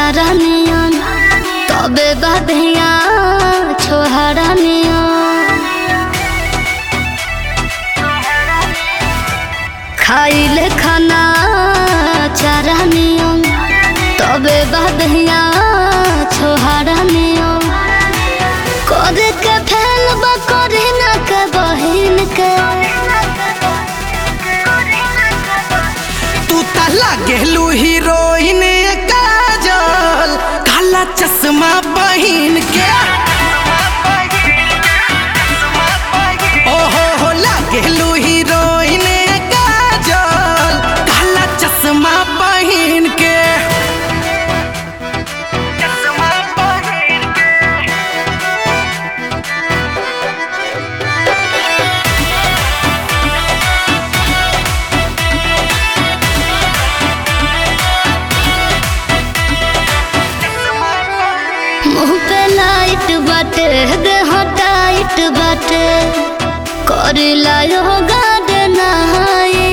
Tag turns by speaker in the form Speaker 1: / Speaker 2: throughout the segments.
Speaker 1: तारा नियन तबे बधिया छोहरा नियन खाइले खाना चारा नियन तबे बधिया छोहरा नियन करे के फैलबा करे ना के बहिन के
Speaker 2: तू ताला गेलू हीरोइन काजल काला चश्मा बहिन के ओहो हो लागेलू हीरोइन काजल काला चश्मा बहिन के
Speaker 1: मुँह पे लाइट बाटे देह टाइट बाटे करिला योगा दे नहाई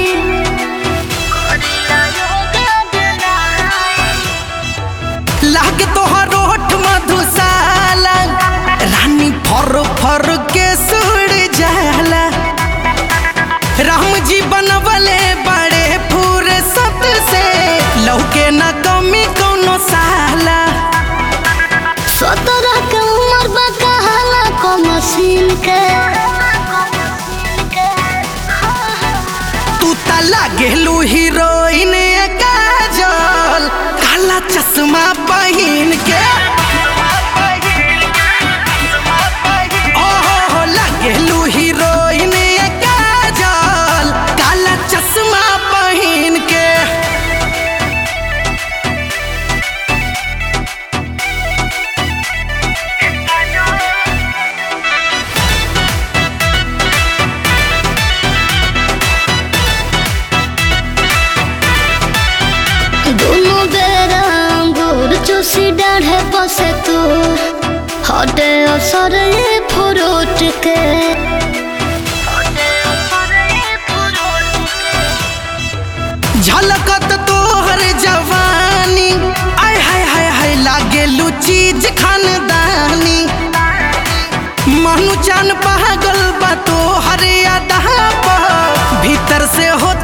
Speaker 2: लागे तोहर होठ मधुशाला रानी फर फर के सुड़ जाला राम जी बनवले बड़े फुर्सत से लौके न कमी कौनो साला
Speaker 1: 17 के उम्र बा कहाला को मशीन के
Speaker 2: तू ताला गेलू हीरोइन काजल काला चश्मा बहिन के ओहो हो लागेलू हीरोइन काजल काला चश्मा बहिन के
Speaker 1: दोनों बेरा अंगूर चूसी डाढ़े बसे तू हटे असर ये फ्रूट के
Speaker 2: झलकत तोहर जवानी आय हाय हाय हाय लागेलू चीज खानदानी मनु चान पागल बा तोहर अदा पर भीतर से हो